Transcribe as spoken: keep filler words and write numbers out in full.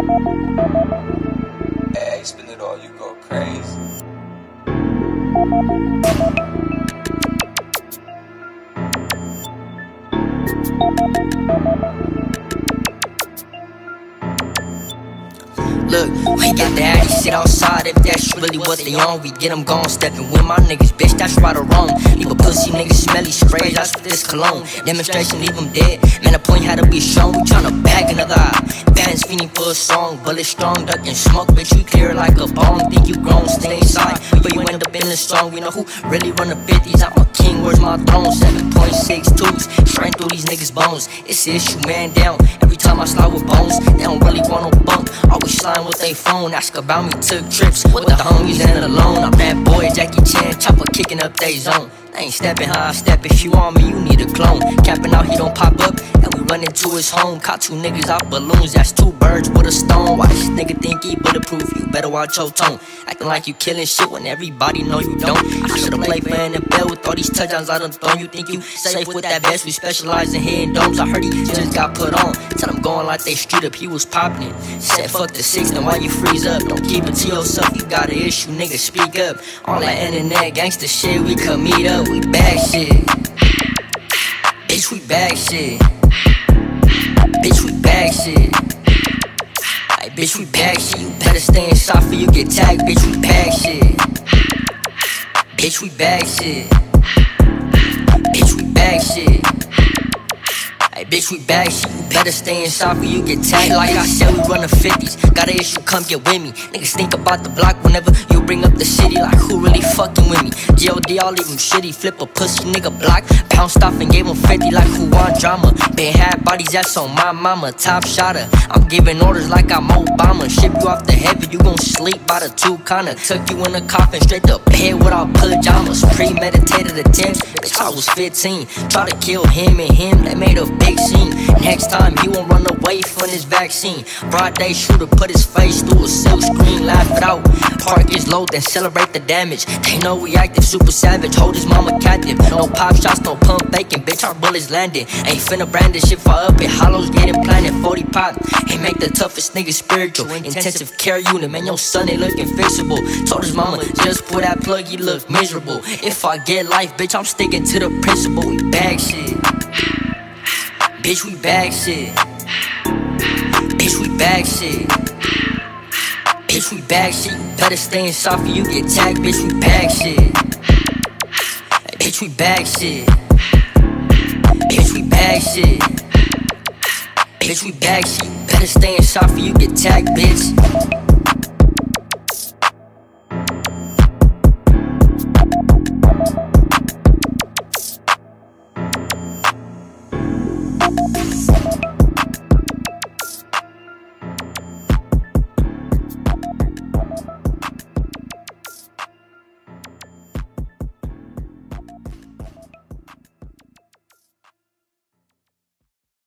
Hey, spin it all, you go crazy. Look, we get the addy, sit outside. If that's really what they on, we get them gone. Stepping with my niggas, bitch, that's right or wrong. Leave a pussy nigga smelly sprays, that's with this cologne. Demonstration, leave them dead. Man, the point had to be shown. We tryna bag another eye. Fans feeding for a song, bullet strong, ducking smoke. Bitch, we clear like a bone. Think you grown, stay inside. But you end up in the song. We know who really run the fifties. I'm a king, where's my throne? seven point six twos, straight through these niggas' bones. It's the issue, man, down. Every time I slide with bones, they don't really want no bump. Always sliding with they phone, ask about me, took trips with the homies and alone. I'm that boy, Jackie Chan, chopper kicking up they zone. I ain't stepping how I step, if you on me, you need a clone. Capping out, he don't pop up, and we run into his home. Caught two niggas out balloons, that's two birds with a stone. Why this nigga think he bulletproof? You better watch your tone. Acting like you killing shit when everybody know you don't. I should've played for N F L with all these touchdowns I done thrown. You think you safe with that vest? We specialize in hitting domes. I heard he just got put on. Tell him going like they street up, he was popping it. Said fuck the six, then why you freeze up? Don't keep it to yourself, you got an issue, nigga, speak up. All that internet gangsta shit, we come meet up. We bag shit, bitch, we bag shit, bitch, we bag shit, ay, bitch, we bag shit. You better stay inside for you get tagged, bitch, we bag shit, bitch, we bag shit, bitch, we bag shit, ay, bitch, we bag shit. You better stay inside for you get tagged. Like I said, we run the fifties, got an issue, come get with me. Niggas think about the block whenever you bring up the city, like who really fucking with me? G O D, I'll leave him shitty, flip a pussy nigga block, pounced off and gave him fifty like who want drama. Been had bodies, that's on my mama, top shotter. I'm giving orders like I'm Obama, ship you off the heaven, you gon' sleep by the two kinda. Tuck you in a coffin, straight to bed without pajamas. Premeditated attempt, bitch, I was fifteen. Try to kill him and him, they made a big scene. Next time you won't run away from this vaccine. Broad day shooter put his face through a silk screen, laugh it out. Park is low, then celebrate the damage. They know we active, super savage, hold his mama captive. No pop shots, no pump bacon, bitch, our bullets landed. Ain't finna brand this shit for up it, hollows getting planted. Forty pop, ain't make the toughest nigga spiritual. Intensive care unit, man, your son ain't looking fixable. Told his mama, just pull that plug, he look miserable. If I get life, bitch, I'm sticking to the principle. We bag shit, bitch, we bag shit, bitch, we bag shit, bitch, we bag shit. You better stay inside for you get tagged, bitch, we bag shit, bitch, we bag shit, bitch, we bag shit, bitch, we bag shit. You better stay inside for you get tagged, bitch.